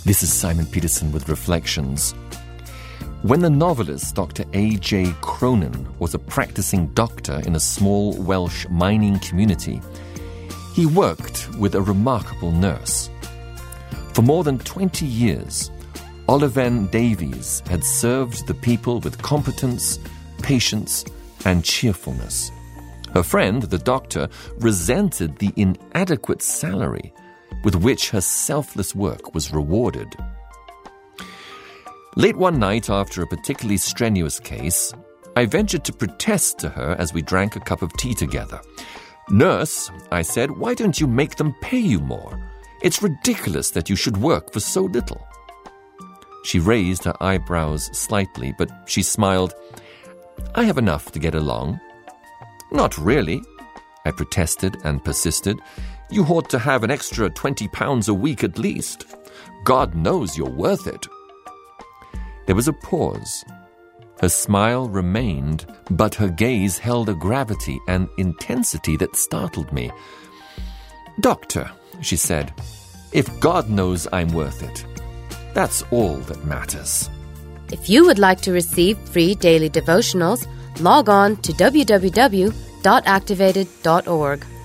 This is Simon Peterson with Reflections. When the novelist Dr. A.J. Cronin was a practicing doctor in a small Welsh mining community, he worked with a remarkable nurse. For more than 20 years, Oliven Davies had served the people with competence, patience, and cheerfulness. Her friend, the doctor, resented the inadequate salary with which her selfless work was rewarded. Late one night, after a particularly strenuous case, I ventured to protest to her as we drank a cup of tea together. "Nurse," I said, "why don't you make them pay you more? It's ridiculous that you should work for so little." She raised her eyebrows slightly, but she smiled. "I have enough to get along." "Not really," I protested and persisted. "You ought to have an extra £20 a week at least. God knows you're worth it." There was a pause. Her smile remained, but her gaze held a gravity and intensity that startled me. "Doctor," she said, "if God knows I'm worth it, that's all that matters." If you would like to receive free daily devotionals, log on to www.activated.org.